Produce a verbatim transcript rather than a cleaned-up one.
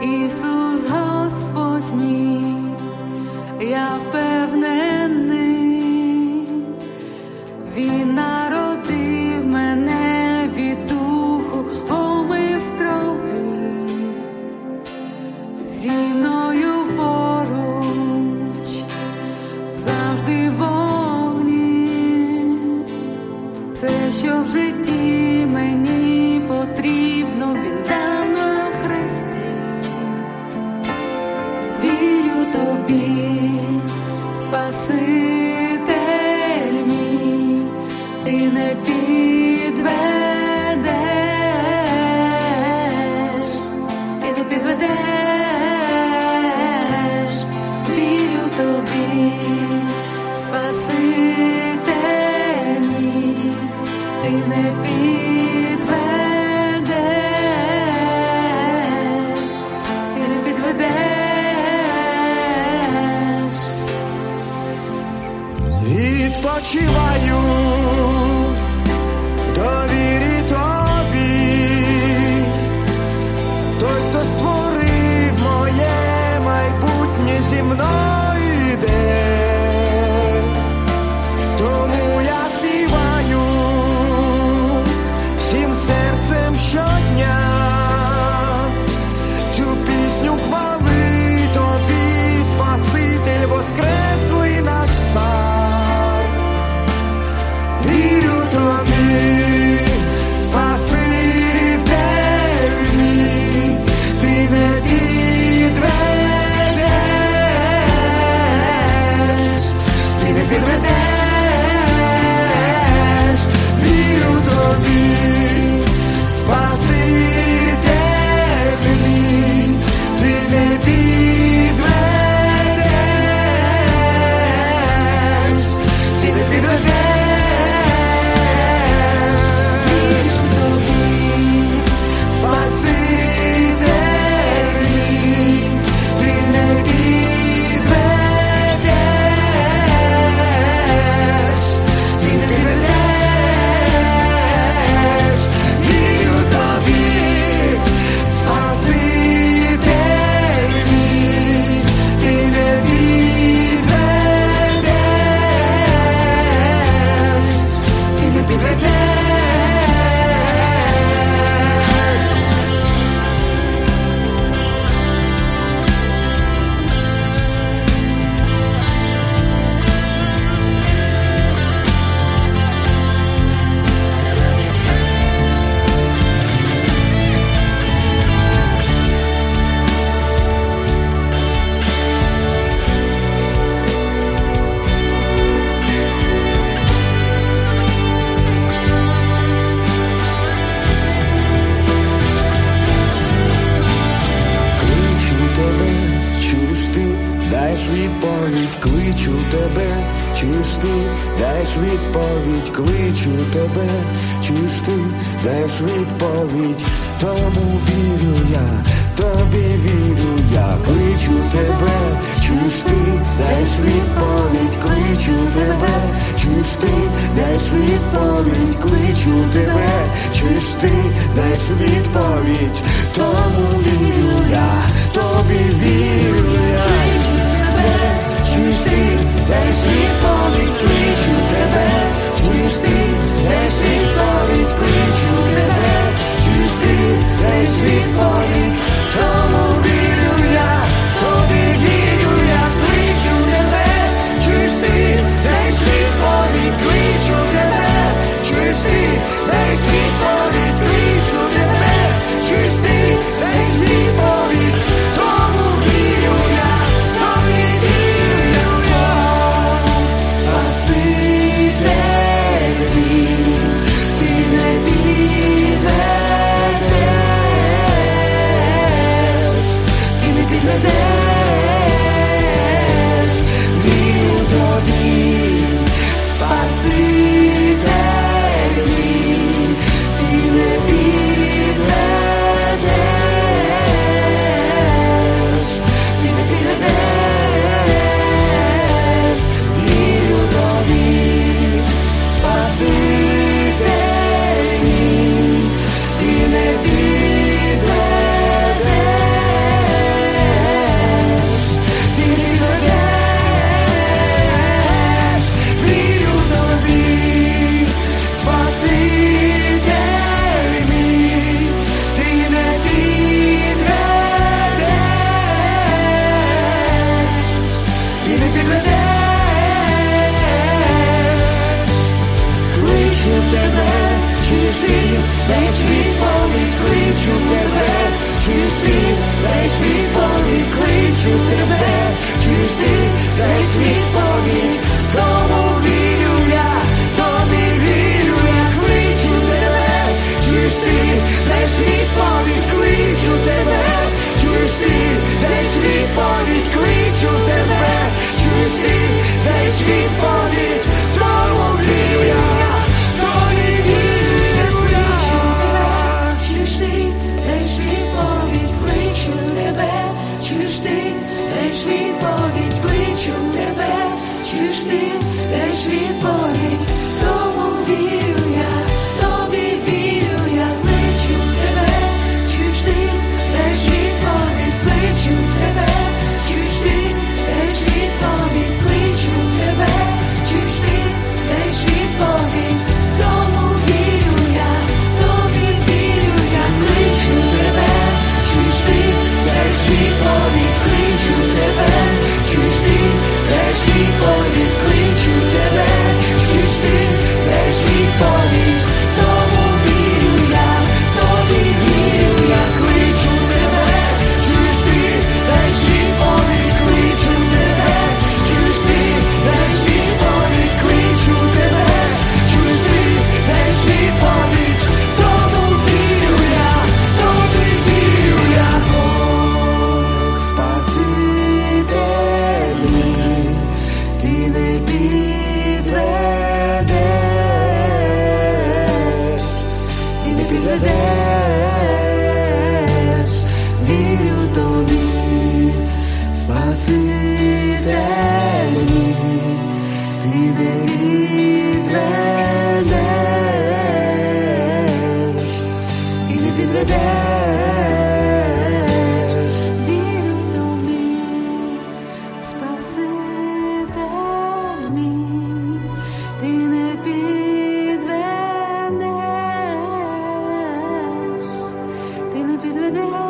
Ісус Господь мій, я впевнений, Він народив мене від духу, омив крові, зі мною поруч, завжди в вогні. Все, що в житті мені потрібно, Він дав на хресті. Вірю тобі, Спаситель мій, ти не підведеш, ти не підведеш. Вірю тобі, Спаситель мій, ти не підведеш, ти не підведеш. Відпочиваю в довірі тобі, той, хто створив моє майбутнє, зі мною йде. Тому я співаю всім серцем щодня цю пісню хвали тобі, Спаситель воскреслий наш цар. Вірю тобі, Спаситель мій, ти не підведеш, ти не підведеш. Вірю тобі, Спаситель мій, ти не підведеш, ти не підведеш. Відповідь, кличу тебе, чуєш ти, даєш відповідь, кличу тебе, чуєш ти, даєш відповідь. Тому вірю я, тобі вірю я, кличу тебе, чуєш ти, даєш відповідь, кличу тебе, чуєш ти, даєш відповідь, кличу тебе, чуєш ти, даєш відповідь. Тому вірю я, тобі вірю я. Чуєш ти, даєш відповідь, кличу тебе, чуєш ти, даєш відповідь, кличу тебе, чуєш ти, даєш відповідь. Тому вірю я, тобі вірю я, кличу тебе, чуєш ти, даєш відповідь, кличу тебе, чуєш ти, даєш відповідь, кличу тебе, чуєш ти, даєш відповідь. Тому вірю я, тобі вірю я. кличу тебе, чуєш ти, даєш відповідь, кличу тебе, чуєш ти, даєш відповідь, тому вірю я, тобі вірю я, кличу тебе, чуєш ти, даєш відповідь, кличу тебе, чуєш ти, даєш відповідь, кличу тебе, чуєш ти, даєш відповідь, тому вірю я, тобі вірю я. Чуєш ти, даєш відповідь, кличу тебе, чуєш ти, даєш відповідь, кличу тебе, чуєш ти, даєш відповідь, тому вірю я, тобі вірю я, кличу тебе, чуєш ти, даєш відповідь, кличу тебе, чуєш ти, даєш відповідь, кличу тебе, чуєш ти, даєш відповідь, тому вірю я, тобі вірю я, кличу тебе, чуєш ти, даєш відповідь, кличу тебе, чуєш ти, даєш відповідь, кличу тебе, чуєш ти, даєш відповідь, тому вірю я, тобі вірю я, кличу тебе, чуєш ти, даєш відповідь, кличу тебе, чуєш ти, даєш відповідь, кличу тебе, чуєш ти, даєш відповідь, тому вірю я, тобі вірю я. Бог Спаситель мій, ти не підведеш, ти не підведеш, вірю тобі, Спаситель мій, ти не підведеш, ти не підведеш. Вірю тобі, Спаситель мій, ти не підведеш, ти не підведеш.